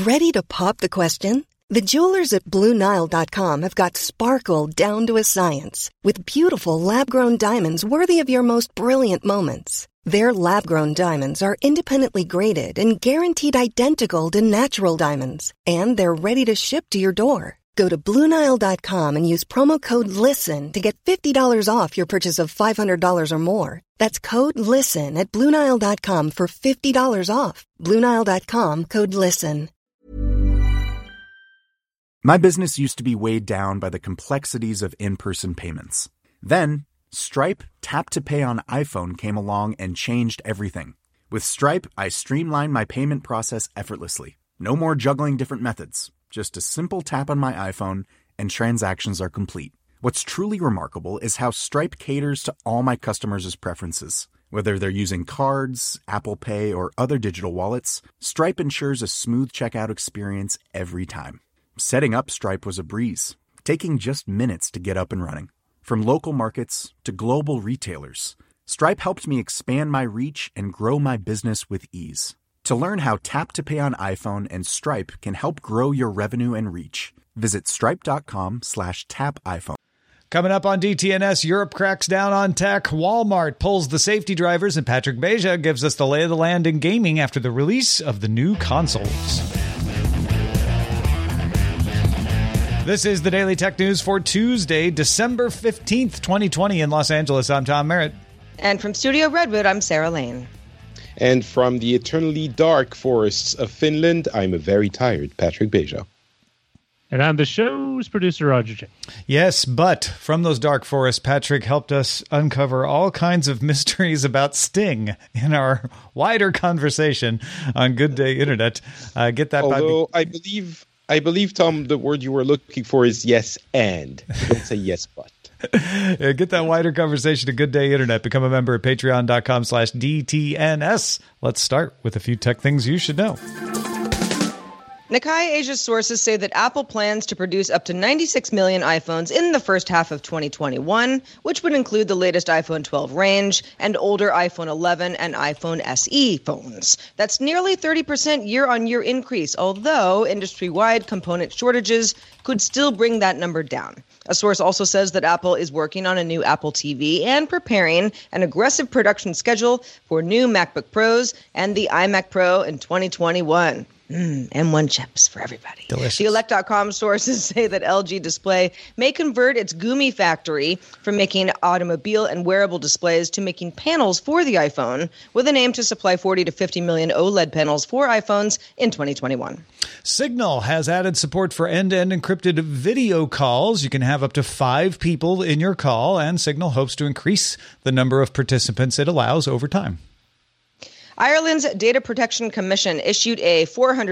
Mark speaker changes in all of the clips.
Speaker 1: Ready to pop the question? The jewelers at BlueNile.com have got sparkle down to a science with beautiful lab-grown diamonds worthy of your most brilliant moments. Their lab-grown diamonds are independently graded and guaranteed identical to natural diamonds, and they're ready to ship to your door. Go to BlueNile.com and use promo code LISTEN to get $50 off your purchase of $500 or more. That's code LISTEN at BlueNile.com for $50 off. BlueNile.com, code LISTEN.
Speaker 2: My business used to be weighed down by the complexities of in-person payments. Then, Stripe Tap to Pay on iPhone came along and changed everything. With Stripe, I streamlined my payment process effortlessly. No more juggling different methods. Just a simple tap on my iPhone and transactions are complete. What's truly remarkable is how Stripe caters to all my customers' preferences. Whether they're using cards, Apple Pay, or other digital wallets, Stripe ensures a smooth checkout experience every time. Setting up Stripe was a breeze, taking just minutes to get up and running. From local markets to global retailers, Stripe helped me expand my reach and grow my business with ease. To learn how Tap to Pay on iPhone and Stripe can help grow your revenue and reach, visit stripe.com/tapiphone.
Speaker 3: Coming up on DTNS, Europe cracks down on tech, Walmart pulls the safety drivers, and Patrick Beja gives us the lay of the land in gaming after the release of the new consoles. This is the Daily Tech News for Tuesday, December 15th, 2020 in Los Angeles. I'm Tom Merritt.
Speaker 4: And from Studio Redwood, I'm Sarah Lane.
Speaker 5: And from the eternally dark forests of Finland, I'm a very tired Patrick Beja.
Speaker 6: And I'm the show's producer, Roger J.
Speaker 3: Yes, but from those dark forests, Patrick helped us uncover all kinds of mysteries about Sting in our wider conversation on Good Day Internet. Get that.
Speaker 5: Although I believe, Tom, the word you were looking for is yes and. Don't say yes but.
Speaker 3: Get that wider conversation at Good Day Internet. Become a member at patreon.com/DTNS. Let's start with a few tech things you should know.
Speaker 4: Nikkei Asia sources say that Apple plans to produce up to 96 million iPhones in the first half of 2021, which would include the latest iPhone 12 range and older iPhone 11 and iPhone SE phones. That's nearly 30% year-on-year increase, although industry-wide component shortages could still bring that number down. A source also says that Apple is working on a new Apple TV and preparing an aggressive production schedule for new MacBook Pros and the iMac Pro in 2021. M1 chips for everybody.
Speaker 3: Delicious.
Speaker 4: The Elect.com sources say that LG Display may convert its Gumi factory from making automobile and wearable displays to making panels for the iPhone, with an aim to supply 40 to 50 million OLED panels for iPhones in 2021.
Speaker 3: Signal has added support for end-to-end encrypted video calls. You can have up to 5 people in your call, and Signal hopes to increase the number of participants it allows over time.
Speaker 4: Ireland's Data Protection Commission issued a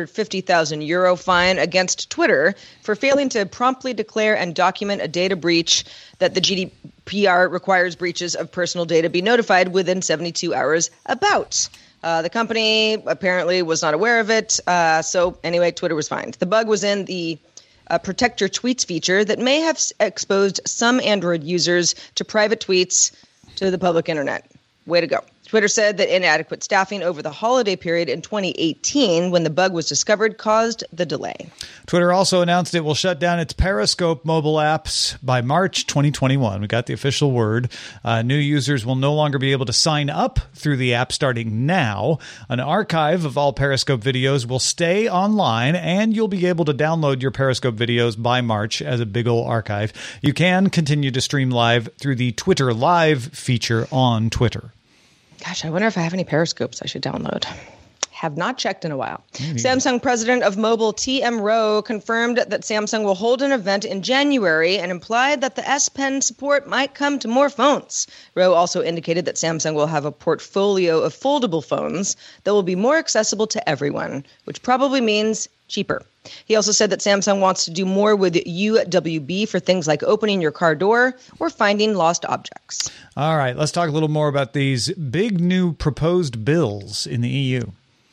Speaker 4: €450,000 fine against Twitter for failing to promptly declare and document a data breach that the GDPR requires breaches of personal data be notified within 72 hours about. The company apparently was not aware of it. So anyway, Twitter was fined. The bug was in the Protect Your Tweets feature that may have exposed some Android users to private tweets to the public internet. Way to go. Twitter said that inadequate staffing over the holiday period in 2018, when the bug was discovered, caused the delay.
Speaker 3: Twitter also announced it will shut down its Periscope mobile apps by March 2021. We got the official word. New users will no longer be able to sign up through the app starting now. An archive of all Periscope videos will stay online, and you'll be able to download your Periscope videos by March as a big ol' archive. You can continue to stream live through the Twitter Live feature on Twitter.
Speaker 4: Gosh, I wonder if I have any Periscopes I should download. Have not checked in a while. Samsung president of mobile T.M. Rowe confirmed that Samsung will hold an event in January and implied that the S Pen support might come to more phones. Rowe also indicated that Samsung will have a portfolio of foldable phones that will be more accessible to everyone, which probably means cheaper. He also said that Samsung wants to do more with UWB for things like opening your car door or finding lost objects.
Speaker 3: All right, let's talk a little more about these big new proposed bills in the EU.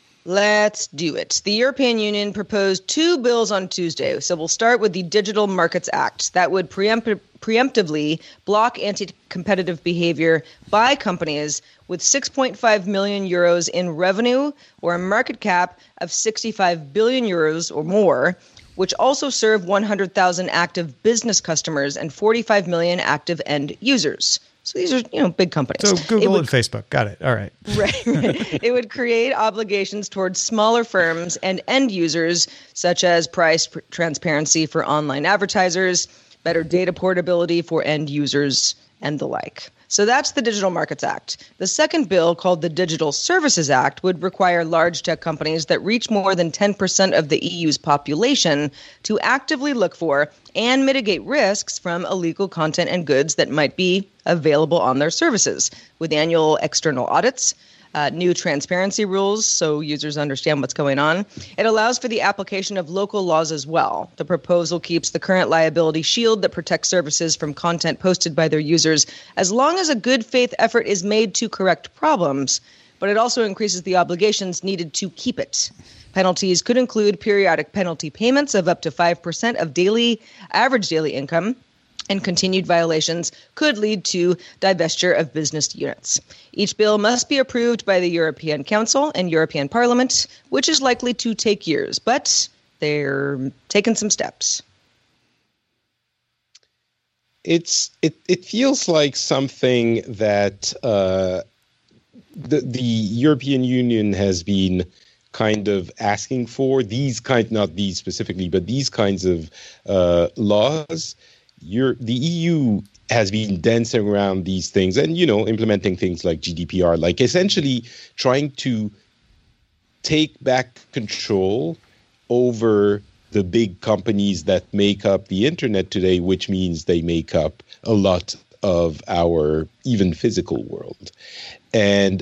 Speaker 4: Let's do it. The European Union proposed 2 bills on Tuesday. So we'll start with the Digital Markets Act that would preemptively block anti-competitive behavior by companies with 6.5 million euros in revenue, or a market cap of 65 billion euros or more, which also serve 100,000 active business customers and 45 million active end users. So these are, big companies.
Speaker 3: So Google and Facebook. Got it. All right.
Speaker 4: Right. It would create obligations towards smaller firms and end users, such as price transparency for online advertisers, better data portability for end users, and the like. So that's the Digital Markets Act. The second bill, called the Digital Services Act, would require large tech companies that reach more than 10% of the EU's population to actively look for and mitigate risks from illegal content and goods that might be available on their services, with annual external audits, new transparency rules so users understand what's going on. It allows for the application of local laws as well. The proposal keeps the current liability shield that protects services from content posted by their users as long as a good faith effort is made to correct problems, but it also increases the obligations needed to keep it. Penalties could include periodic penalty payments of up to 5% of average daily income, and continued violations could lead to divestiture of business units. Each bill must be approved by the European Council and European Parliament, which is likely to take years, but they're taking some steps.
Speaker 5: It feels like something that the European Union has been kind of asking for, not these specifically, but these kinds of laws. The EU has been dancing around these things and, implementing things like GDPR, like essentially trying to take back control over the big companies that make up the internet today, which means they make up a lot of our even physical world. And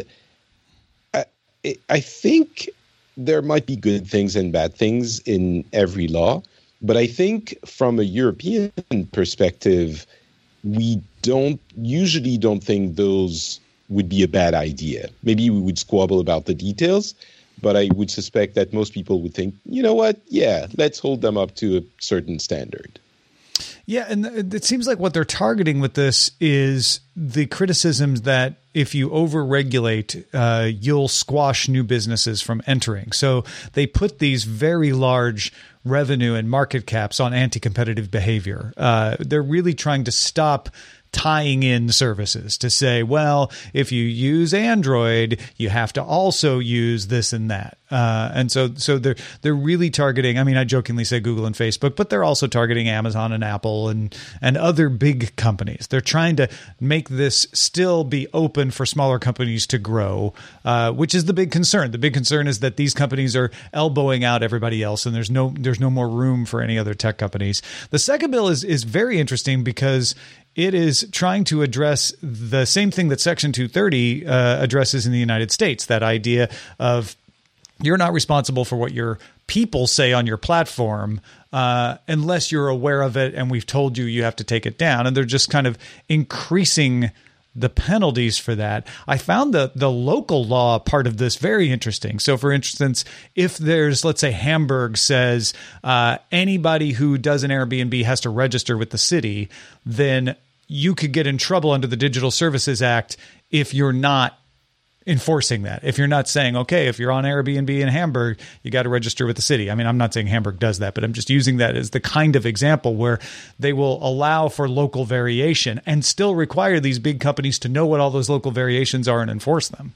Speaker 5: I think there might be good things and bad things in every law. But I think from a European perspective, we usually don't think those would be a bad idea. Maybe we would squabble about the details, but I would suspect that most people would think, you know what? Yeah, let's hold them up to a certain standard.
Speaker 3: Yeah, and it seems like what they're targeting with this is the criticisms that if you over-regulate, you'll squash new businesses from entering. So they put these very large revenue and market caps on anti-competitive behavior. They're really trying to stop tying in services to say, well, if you use Android, you have to also use this and that. And so they're really targeting, I jokingly say Google and Facebook, but they're also targeting Amazon and Apple and other big companies. They're trying to make this still be open for smaller companies to grow, which is the big concern. The big concern is that these companies are elbowing out everybody else, and there's no more room for any other tech companies. The second bill is very interesting because it is trying to address the same thing that Section 230 addresses in the United States, that idea of you're not responsible for what your people say on your platform unless you're aware of it and we've told you have to take it down. And they're just kind of increasing the penalties for that. I found the local law part of this very interesting. So, for instance, if there's, let's say, Hamburg says anybody who does an Airbnb has to register with the city, then you could get in trouble under the Digital Services Act if you're not enforcing that. If you're not saying, okay, if you're on Airbnb in Hamburg, you got to register with the city. I'm not saying Hamburg does that, but I'm just using that as the kind of example where they will allow for local variation and still require these big companies to know what all those local variations are and enforce them.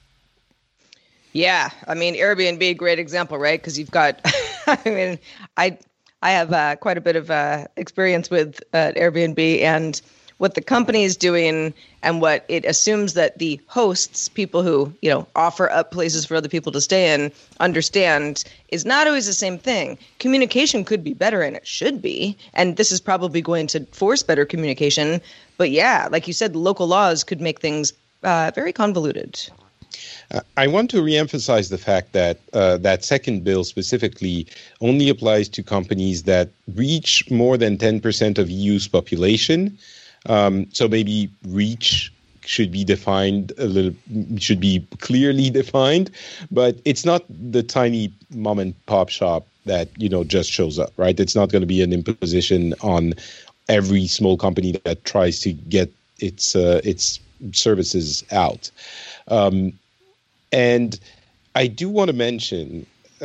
Speaker 4: Yeah. Airbnb, great example, right? Because you've got, I have quite a bit of experience with Airbnb and what the company is doing and what it assumes that the hosts, people who, offer up places for other people to stay in, understand is not always the same thing. Communication could be better, and it should be. And this is probably going to force better communication. But yeah, like you said, local laws could make things very convoluted.
Speaker 5: I want to reemphasize the fact that that second bill specifically only applies to companies that reach more than 10% of EU's population. So maybe reach should be defined should be clearly defined, but it's not the tiny mom and pop shop that, just shows up, right? It's not going to be an imposition on every small company that tries to get its services out. And I do want to mention,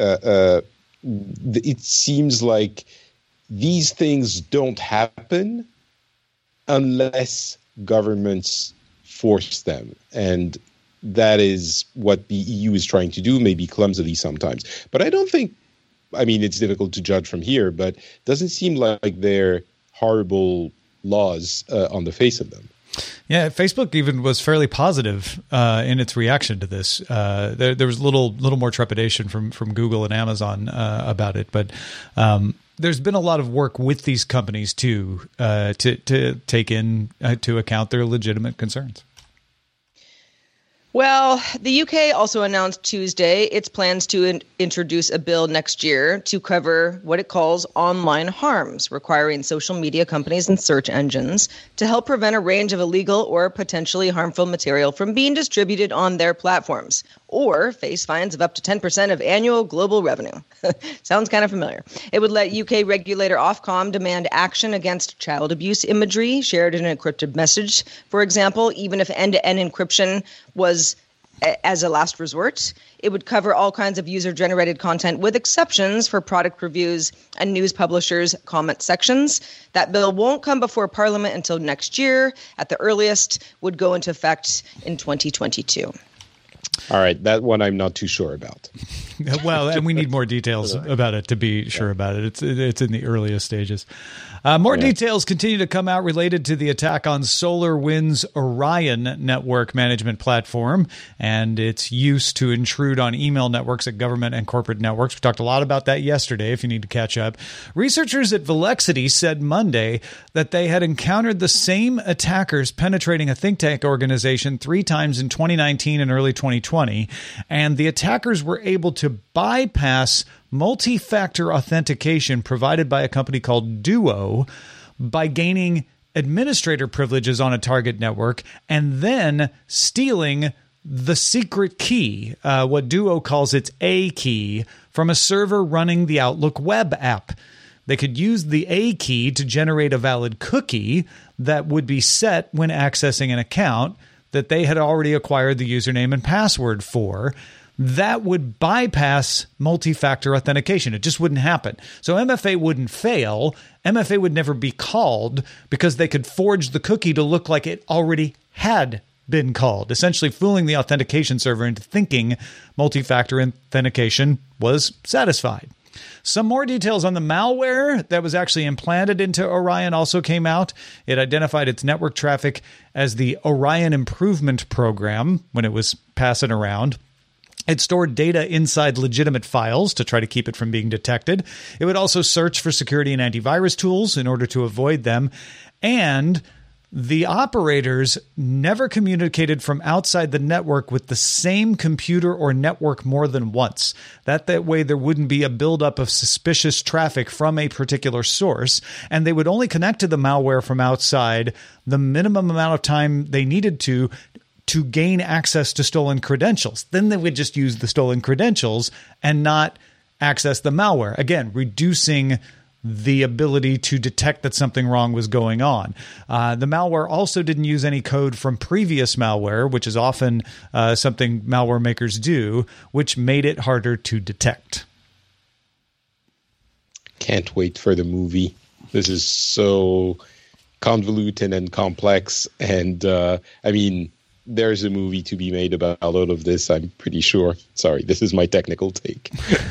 Speaker 5: it seems like these things don't happen unless governments force them. And that is what the EU is trying to do, maybe clumsily sometimes. But I don't think, it's difficult to judge from here, but it doesn't seem like they're horrible laws on the face of them.
Speaker 3: Yeah, Facebook even was fairly positive in its reaction to this. There was a little more trepidation from Google and Amazon about it, but there's been a lot of work with these companies too to take into account their legitimate concerns.
Speaker 4: Well, the UK also announced Tuesday its plans to introduce a bill next year to cover what it calls online harms, requiring social media companies and search engines to help prevent a range of illegal or potentially harmful material from being distributed on their platforms, or face fines of up to 10% of annual global revenue. Sounds kind of familiar. It would let UK regulator Ofcom demand action against child abuse imagery shared in an encrypted message, for example, even if end-to-end encryption was as a last resort. It would cover all kinds of user-generated content with exceptions for product reviews and news publishers' comment sections. That bill won't come before Parliament until next year. At the earliest, would go into effect in 2022.
Speaker 5: All right, that one I'm not too sure about.
Speaker 3: Well, and we need more details about it to be sure about it. It's in the earliest stages. More details continue to come out related to the attack on SolarWinds Orion network management platform and its use to intrude on email networks at government and corporate networks. We talked a lot about that yesterday, if you need to catch up. Researchers at Velexity said Monday that they had encountered the same attackers penetrating a think tank organization 3 times in 2019 and early 2020, and the attackers were able to bypass multi-factor authentication provided by a company called Duo by gaining administrator privileges on a target network and then stealing the secret key, what Duo calls its A key, from a server running the Outlook web app. They could use the A key to generate a valid cookie that would be set when accessing an account that they had already acquired the username and password for. That would bypass multi-factor authentication. It just wouldn't happen. So MFA wouldn't fail. MFA would never be called because they could forge the cookie to look like it already had been called, essentially fooling the authentication server into thinking multi-factor authentication was satisfied. Some more details on the malware that was actually implanted into Orion also came out. It identified its network traffic as the Orion Improvement Program when it was passing around. It stored data inside legitimate files to try to keep it from being detected. It would also search for security and antivirus tools in order to avoid them. And the operators never communicated from outside the network with the same computer or network more than once. That way there wouldn't be a buildup of suspicious traffic from a particular source, and they would only connect to the malware from outside the minimum amount of time they needed to gain access to stolen credentials. Then they would just use the stolen credentials and not access the malware. Again, reducing the ability to detect that something wrong was going on. The malware also didn't use any code from previous malware, which is often something malware makers do, which made it harder to detect.
Speaker 5: Can't wait for the movie. This is so convoluted and complex. And there's a movie to be made about all of this, I'm pretty sure. Sorry, this is my technical take.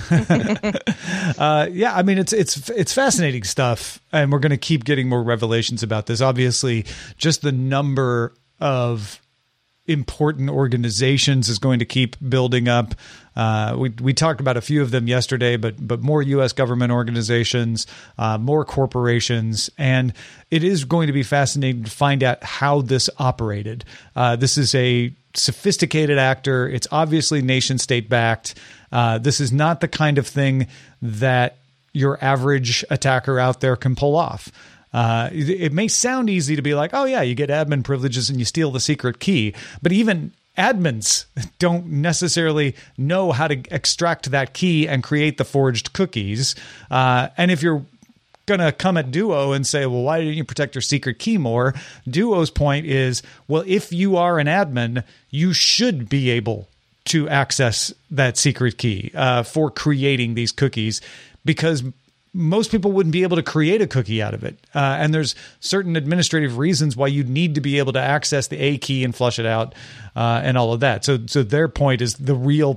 Speaker 3: It's fascinating stuff, and we're going to keep getting more revelations about this. Obviously, just the number of important organizations is going to keep building up. We talked about a few of them yesterday, but more U.S. government organizations, more corporations, and it is going to be fascinating to find out how this operated. This is a sophisticated actor. It's obviously nation-state backed. This is not the kind of thing that your average attacker out there can pull off. It may sound easy to be like, oh yeah, you get admin privileges and you steal the secret key, but even admins don't necessarily know how to extract that key and create the forged cookies. And if you're going to come at Duo and say, well, why didn't you protect your secret key more? Duo's point is, well, if you are an admin, you should be able to access that secret key for creating these cookies, because most people wouldn't be able to create a cookie out of it. And there's certain administrative reasons why you need to be able to access the A key and flush it out and all of that. So their point is the real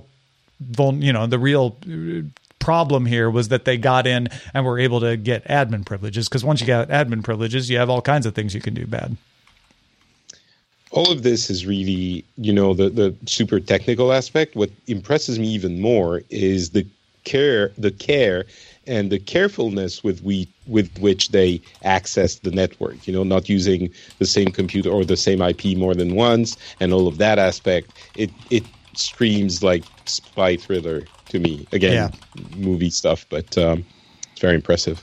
Speaker 3: problem here was that they got in and were able to get admin privileges, because once you get admin privileges, you have all kinds of things you can do bad.
Speaker 5: All of this is really, the super technical aspect. What impresses me even more is the care and the carefulness with which they access the network, not using the same computer or the same IP more than once, and all of that aspect. It screams like spy thriller to me. Again, movie stuff, but it's very impressive.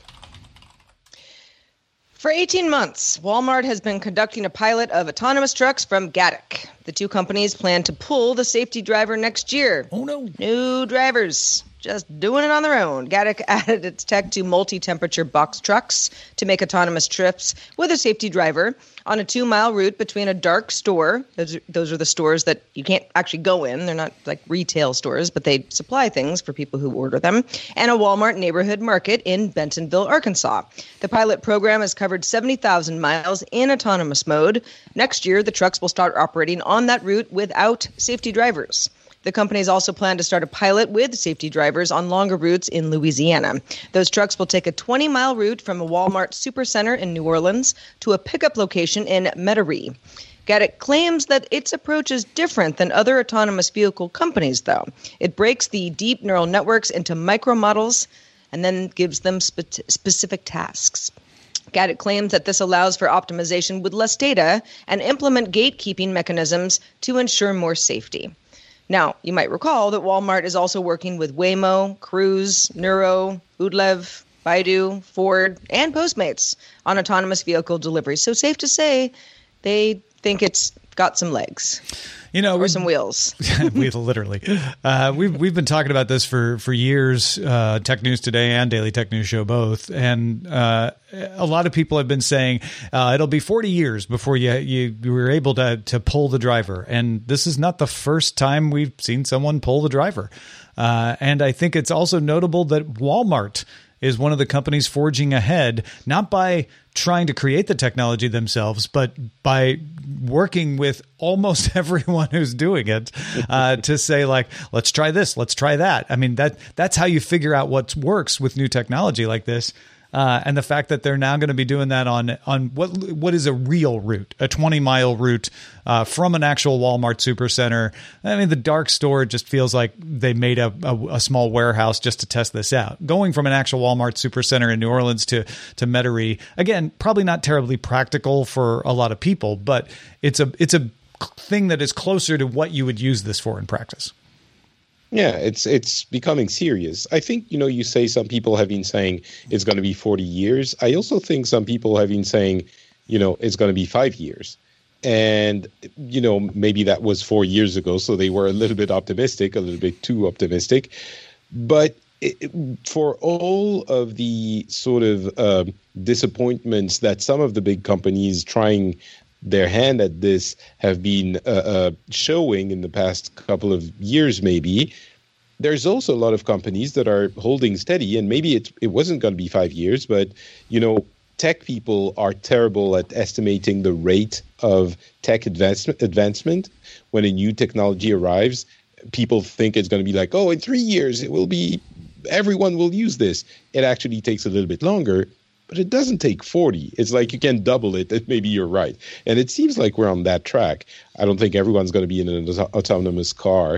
Speaker 4: For 18 months, Walmart has been conducting a pilot of autonomous trucks from Gatik. The two companies plan to pull the safety driver next year.
Speaker 3: Oh, no.
Speaker 4: New drivers, just doing it on their own. Gatik added its tech to multi-temperature box trucks to make autonomous trips with a safety driver on a 2-mile route between a dark store. Those are the stores that you can't actually go in. They're not like retail stores, but they supply things for people who order them. And a Walmart neighborhood market in Bentonville, Arkansas. The pilot program has covered 70,000 miles in autonomous mode. Next year, the trucks will start operating on that route without safety drivers. The companies also plan to start a pilot with safety drivers on longer routes in Louisiana. Those trucks will take a 20-mile route from a Walmart supercenter in New Orleans to a pickup location in Metairie. Gatik claims that its approach is different than other autonomous vehicle companies, though. It breaks the deep neural networks into micro models and then gives them specific tasks. Gatik claims that this allows for optimization with less data and implement gatekeeping mechanisms to ensure more safety. Now, you might recall that Walmart is also working with Waymo, Cruise, Nuro, Udlev, Baidu, Ford, and Postmates on autonomous vehicle delivery. So safe to say, they think it's got some legs. Or some wheels.
Speaker 3: Literally. We've been talking about this for years, Tech News Today and Daily Tech News Show both. And a lot of people have been saying it'll be 40 years before you were able to pull the driver. And this is not the first time we've seen someone pull the driver. And I think it's also notable that Walmart is one of the companies forging ahead, not by trying to create the technology themselves, but by working with almost everyone who's doing it to say, like, let's try this, let's try that. I mean, that's how you figure out what works with new technology like this. And the fact that they're now going to be doing that on what is a real route, a 20-mile route from an actual Walmart supercenter. I mean, the dark store just feels like they made a small warehouse just to test this out. Going from an actual Walmart supercenter in New Orleans to Metairie, again, probably not terribly practical for a lot of people, but it's a thing that is closer to what you would use this for in practice.
Speaker 5: Yeah, it's becoming serious. I think, you say some people have been saying it's going to be 40 years. I also think some people have been saying, it's going to be 5 years. And, maybe that was 4 years ago, so they were a little bit optimistic, a little bit too optimistic. But for all of the sort of disappointments that some of the big companies trying their hand at this have been showing in the past couple of years, maybe, there's also a lot of companies that are holding steady, and maybe it wasn't going to be 5 years, but, tech people are terrible at estimating the rate of tech advancement. When a new technology arrives, people think it's going to be like, in 3 years, everyone will use this. It actually takes a little bit longer. But it doesn't take 40. It's like you can double it, and maybe you're right. And it seems like we're on that track. I don't think everyone's going to be in an autonomous car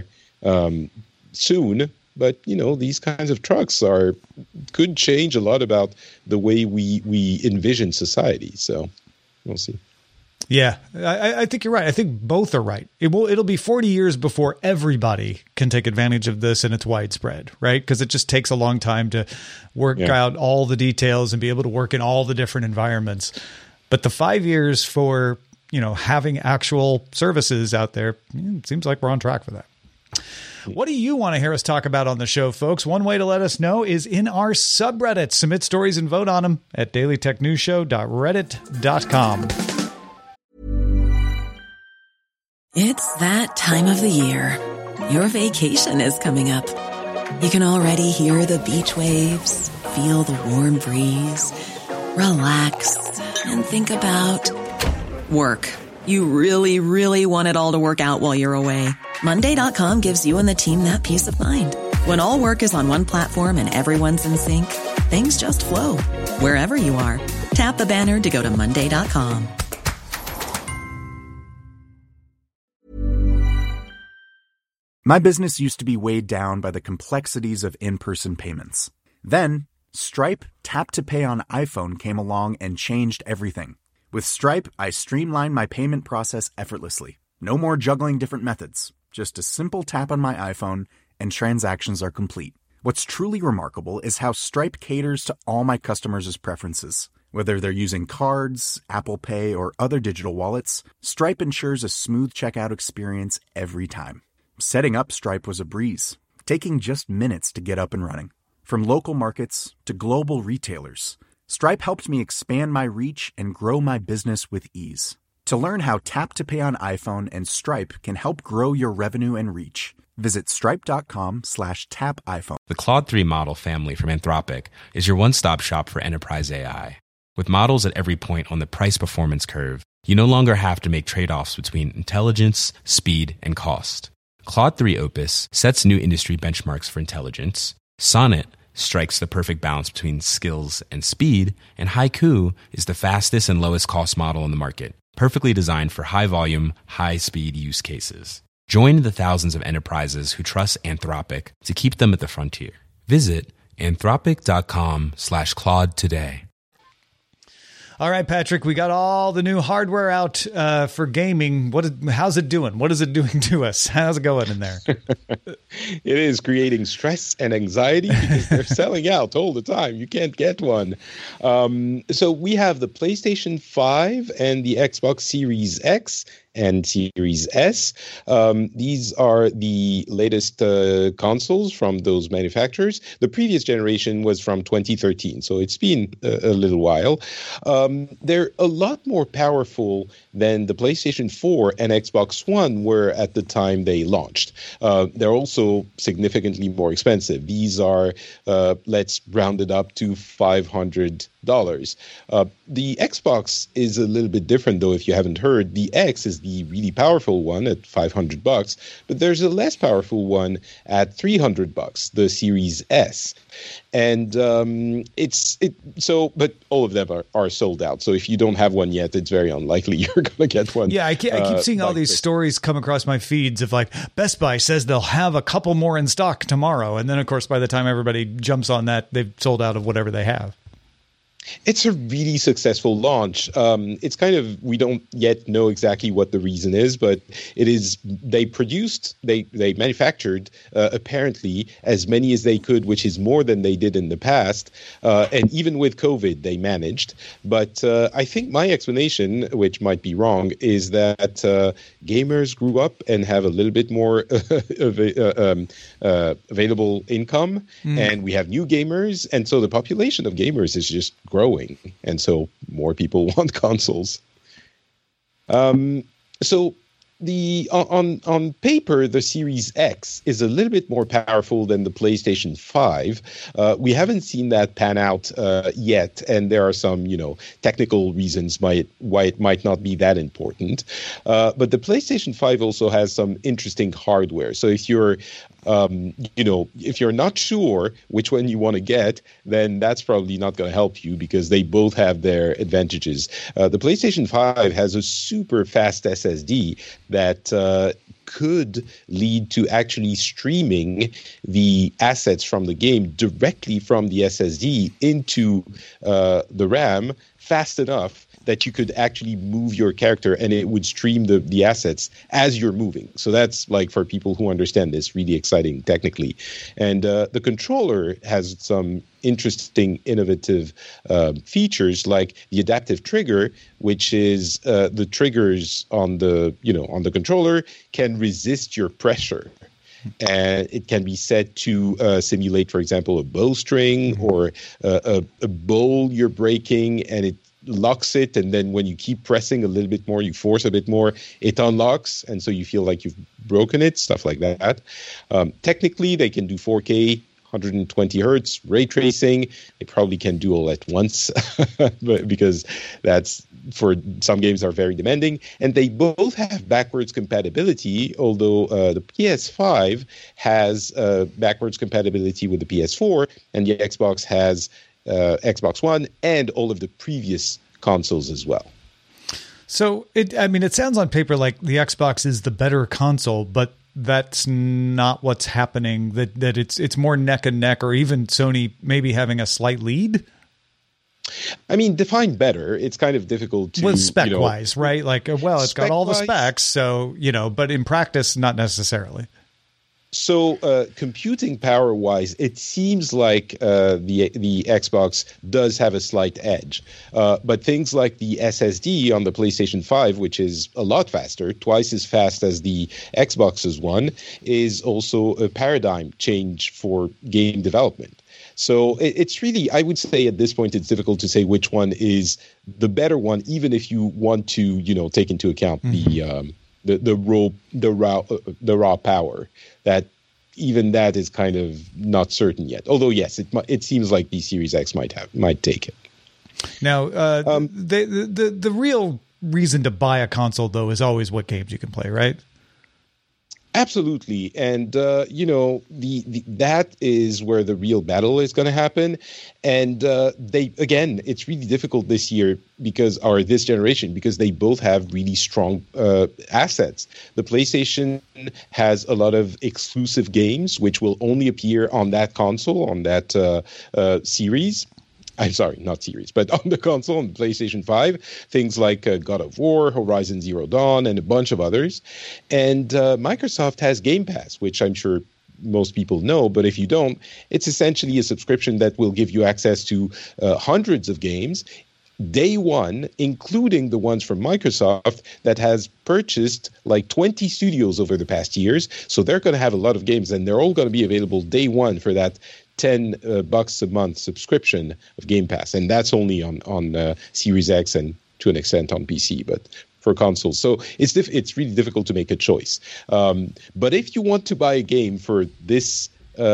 Speaker 5: soon. But, these kinds of trucks could change a lot about the way we envision society. So we'll see.
Speaker 3: Yeah, I think you're right. I think both are right. It'll be 40 years before everybody can take advantage of this and it's widespread, right? Because it just takes a long time to work out all the details and be able to work in all the different environments. But the 5 years for, having actual services out there, it seems like we're on track for that. What do you want to hear us talk about on the show, folks? One way to let us know is in our subreddit. Submit stories and vote on them at dailytechnewsshow.reddit.com.
Speaker 7: It's that time of the year. Your vacation is coming up. You can already hear the beach waves, feel the warm breeze, relax, and think about work. You really, really want it all to work out while you're away. Monday.com gives you and the team that peace of mind. When all work is on one platform and everyone's in sync, things just flow. Wherever you are, tap the banner to go to Monday.com.
Speaker 2: My business used to be weighed down by the complexities of in-person payments. Then, Stripe Tap to Pay on iPhone came along and changed everything. With Stripe, I streamlined my payment process effortlessly. No more juggling different methods. Just a simple tap on my iPhone and transactions are complete. What's truly remarkable is how Stripe caters to all my customers' preferences. Whether they're using cards, Apple Pay, or other digital wallets, Stripe ensures a smooth checkout experience every time. Setting up Stripe was a breeze, taking just minutes to get up and running. From local markets to global retailers, Stripe helped me expand my reach and grow my business with ease. To learn how Tap to Pay on iPhone and Stripe can help grow your revenue and reach, visit stripe.com/tapiphone.
Speaker 8: The Claude 3 model family from Anthropic is your one-stop shop for enterprise AI. With models at every point on the price-performance curve, you no longer have to make trade-offs between intelligence, speed, and cost. Claude 3 Opus sets new industry benchmarks for intelligence. Sonnet strikes the perfect balance between skills and speed, and Haiku is the fastest and lowest cost model in the market, perfectly designed for high-volume, high-speed use cases. Join the thousands of enterprises who trust Anthropic to keep them at the frontier. Visit anthropic.com/Claude today.
Speaker 3: All right, Patrick, we got all the new hardware out for gaming. How's it doing? What is it doing to us? How's it going in there?
Speaker 5: It is creating stress and anxiety because they're selling out all the time. You can't get one. So we have the PlayStation 5 and the Xbox Series X and Series S. These are the latest consoles from those manufacturers. The previous generation was from 2013, so it's been a little while. They're a lot more powerful than the PlayStation 4 and Xbox One were at the time they launched. They're also significantly more expensive. These are, let's round it up to $500. The Xbox is a little bit different, though, if you haven't heard. The X is the really powerful one at $500, but there's a less powerful one at $300, the Series S. And but all of them are sold out. So if you don't have one yet, it's very unlikely you're going to get one.
Speaker 3: Yeah, I keep seeing all these stories come across my feeds of like Best Buy says they'll have a couple more in stock tomorrow. And then, of course, by the time everybody jumps on that, they've sold out of whatever they have.
Speaker 5: It's a really successful launch. It's kind of, we don't yet know exactly what the reason is, but it is, they manufactured apparently as many as they could, which is more than they did in the past. And even with COVID, they managed. But I think my explanation, which might be wrong, is that gamers grew up and have a little bit more available income, and we have new gamers. And so the population of gamers is just growing, and so more people want consoles. So the on paper, the Series X is a little bit more powerful than the PlayStation 5. We haven't seen that pan out yet, and there are some, technical reasons why it might not be that important. But the PlayStation 5 also has some interesting hardware. So if you're if you're not sure which one you want to get, then that's probably not going to help you because they both have their advantages. The PlayStation 5 has a super fast SSD that could lead to actually streaming the assets from the game directly from the SSD into the RAM fast enough that you could actually move your character and it would stream the assets as you're moving. So that's, like, for people who understand this, really exciting technically. And the controller has some interesting, innovative features, like the adaptive trigger, which is the triggers on the controller can resist your pressure. and it can be set to simulate, for example, a bowstring or a bowl you're breaking, and it locks it, and then when you keep pressing a little bit more, you force a bit more, it unlocks, and so you feel like you've broken it, stuff like that. Technically, they can do 4K, 120 hertz, ray tracing. They probably can do all at once, but because that's, for some games, are very demanding. And they both have backwards compatibility, although the PS5 has backwards compatibility with the PS4, and the Xbox has Xbox One and all of the previous consoles as well.
Speaker 3: So it sounds on paper like the Xbox is the better console, but that's not what's happening. That it's more neck and neck, or even Sony maybe having a slight lead.
Speaker 5: I mean, define better. It's kind of difficult to,
Speaker 3: well, spec wise, right? Like, well, it's got all the specs, so but in practice, not necessarily.
Speaker 5: So computing power-wise, it seems like the Xbox does have a slight edge. But things like the SSD on the PlayStation 5, which is a lot faster, twice as fast as the Xbox's one, is also a paradigm change for game development. So it's really, I would say at this point, it's difficult to say which one is the better one, even if you want to, take into account the raw power. That even that is kind of not certain yet. Although yes, it seems like the Series X might take it. Now,
Speaker 3: the real reason to buy a console though is always what games you can play, right?
Speaker 5: Absolutely, and that is where the real battle is going to happen. And it's really difficult this year this generation because they both have really strong assets. The PlayStation has a lot of exclusive games which will only appear on that console, on that series. I'm sorry, not series, but on the console, on the PlayStation 5, things like God of War, Horizon Zero Dawn, and a bunch of others. And Microsoft has Game Pass, which I'm sure most people know, but if you don't, it's essentially a subscription that will give you access to hundreds of games, day one, including the ones from Microsoft that has purchased like 20 studios over the past years. So they're going to have a lot of games, and they're all going to be available day one for that $10 a month subscription of Game Pass, and that's only on Series X and to an extent on PC, but for consoles. So it's really difficult to make a choice. But if you want to buy a game for this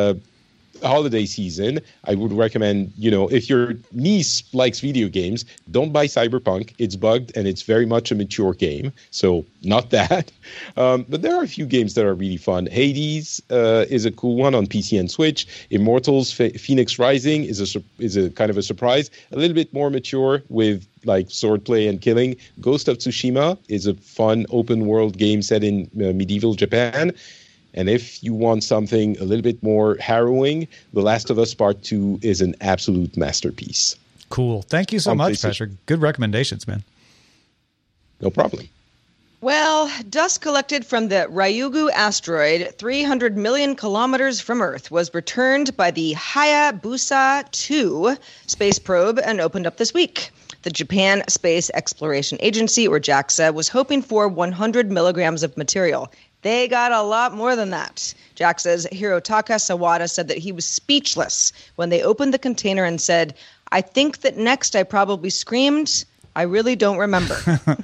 Speaker 5: holiday season, I would recommend, if your niece likes video games, don't buy Cyberpunk. It's bugged and it's very much a mature game, so not that. But there are a few games that are really fun. Hades is a cool one on PC and Switch. Immortals Phoenix Rising is a kind of a surprise, a little bit more mature with like swordplay and killing. Ghost of Tsushima is a fun open world game set in medieval Japan. And if you want something a little bit more harrowing, The Last of Us Part 2 is an absolute masterpiece.
Speaker 3: Cool. Thank you so much, Patrick. Good recommendations, man.
Speaker 5: No problem.
Speaker 4: Well, dust collected from the Ryugu asteroid 300 million kilometers from Earth was returned by the Hayabusa 2 space probe and opened up this week. The Japan Space Exploration Agency, or JAXA, was hoping for 100 milligrams of material. They got a lot more than that. JAXA's Hirotaka Sawada said that he was speechless when they opened the container and said, "I think that next I probably screamed, I really don't remember."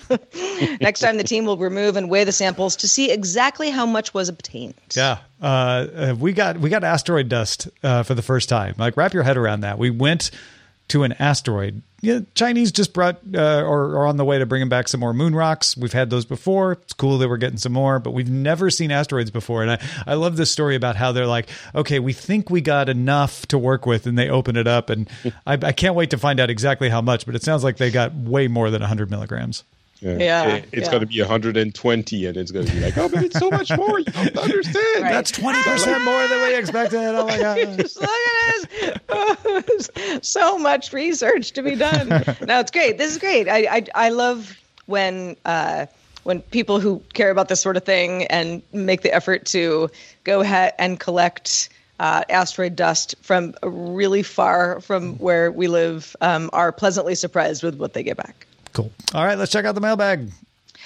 Speaker 4: Next time the team will remove and weigh the samples to see exactly how much was obtained.
Speaker 3: Yeah. We got asteroid dust for the first time. Like, wrap your head around that. We went to an asteroid. Yeah, Chinese just brought or on the way to bringing back some more moon rocks. We've had those before. It's cool that we're getting some more, but we've never seen asteroids before. And I love this story about how they're like, okay, we think we got enough to work with, and they open it up. And I can't wait to find out exactly how much, but it sounds like they got way more than 100 milligrams.
Speaker 5: It's going to be 120, and it's going to be like, oh, but it's so much more. You don't understand.
Speaker 3: Right. That's 20% more than we expected. Oh my god!
Speaker 4: Just look at this. So much research to be done. No, it's great. This is great. I love when people who care about this sort of thing and make the effort to go ahead and collect asteroid dust from really far from where we live are pleasantly surprised with what they get back.
Speaker 3: Cool. All right, let's check out the mailbag.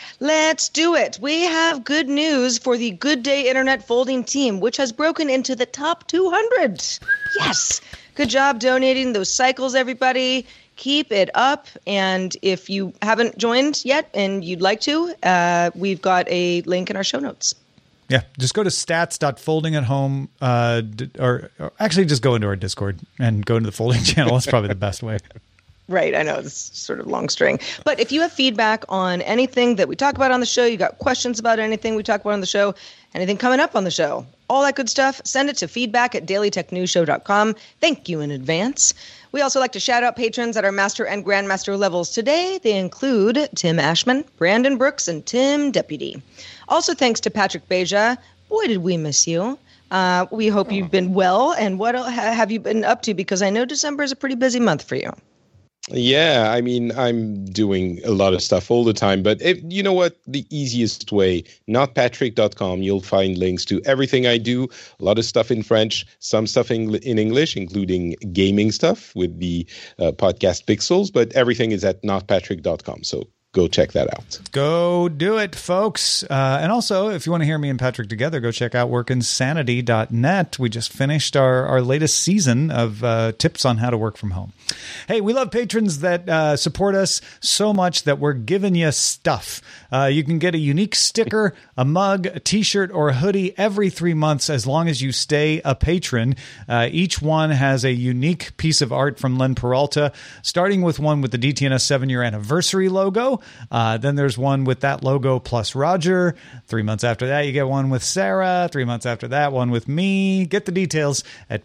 Speaker 4: Let's do it. We have good news for the Good Day Internet Folding team, which has broken into the top 200. Yes. Good job donating those cycles, everybody. Keep it up. And if you haven't joined yet and you'd like to, we've got a link in our show notes.
Speaker 3: Yeah, just go to stats.foldingathome, or actually just go into our Discord and go into the folding channel. That's probably the best way.
Speaker 4: Right, I know, it's sort of long string. But if you have feedback on anything that we talk about on the show, you got questions about anything we talk about on the show, anything coming up on the show, all that good stuff, send it to feedback@dailytechnewsshow.com. Thank you in advance. We also like to shout out patrons at our Master and Grandmaster levels today. They include Tim Ashman, Brandon Brooks, and Tim Deputy. Also thanks to Patrick Beja. Boy, did we miss you. We hope you've been well. And what have you been up to? Because I know December is a pretty busy month for you.
Speaker 5: Yeah, I mean, I'm doing a lot of stuff all the time, but you know what? The easiest way, notpatrick.com, you'll find links to everything I do, a lot of stuff in French, some stuff in English, including gaming stuff with the podcast Pixels, but everything is at notpatrick.com. So go check that out.
Speaker 3: Go do it, folks. And also, if you want to hear me and Patrick together, go check out workinsanity.net. We just finished our latest season of tips on how to work from home. Hey, we love patrons that support us so much that we're giving you stuff. You can get a unique sticker, a mug, a t-shirt, or a hoodie every 3 months as long as you stay a patron. Each one has a unique piece of art from Len Peralta, starting with one with the DTNS 7-year anniversary logo. Then there's one with that logo plus Roger. 3 months after that, you get one with Sarah. 3 months after that, one with me. Get the details at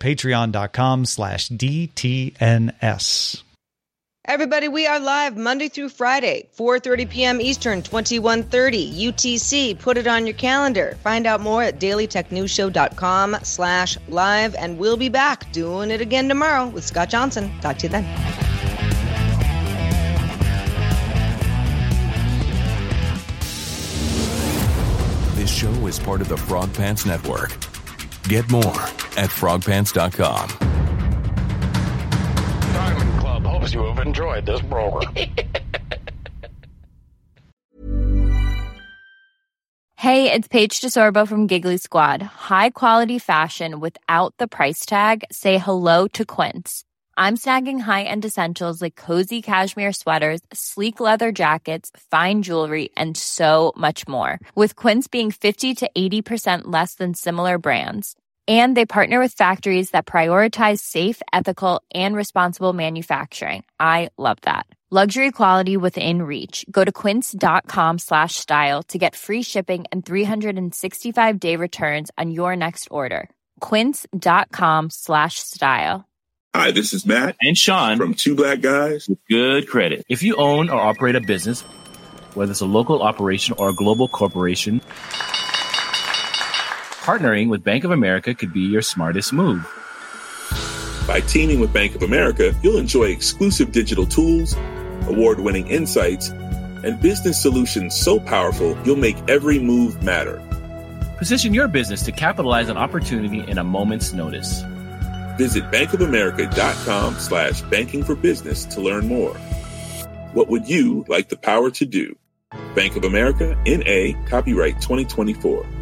Speaker 3: patreon.com/DTNS.
Speaker 4: Everybody, we are live Monday through Friday, 4:30 p.m. Eastern, 21:30 UTC. Put it on your calendar. Find out more at dailytechnewsshow.com/live. And we'll be back doing it again tomorrow with Scott Johnson. Talk to you then.
Speaker 9: This show is part of the Frog Pants Network. Get more at frogpants.com.
Speaker 10: Diamond Club hopes you have enjoyed this program.
Speaker 11: Hey, it's Paige DeSorbo from Giggly Squad. High quality fashion without the price tag. Say hello to Quince. I'm snagging high-end essentials like cozy cashmere sweaters, sleek leather jackets, fine jewelry, and so much more. With Quince being 50 to 80% less than similar brands. And they partner with factories that prioritize safe, ethical, and responsible manufacturing. I love that. Luxury quality within reach. Go to quince.com/style to get free shipping and 365-day returns on your next order. Quince.com/style.
Speaker 12: Hi, this is Matt
Speaker 13: and Sean
Speaker 12: from Two Black Guys
Speaker 13: with Good Credit. If you own or operate a business, whether it's a local operation or a global corporation, partnering with Bank of America could be your smartest move.
Speaker 12: By teaming with Bank of America, you'll enjoy exclusive digital tools, award-winning insights, and business solutions so powerful you'll make every move matter.
Speaker 13: Position your business to capitalize on opportunity in a moment's notice.
Speaker 12: Visit bankofamerica.com/banking for business to learn more. What would you like the power to do? Bank of America, N.A., copyright 2024.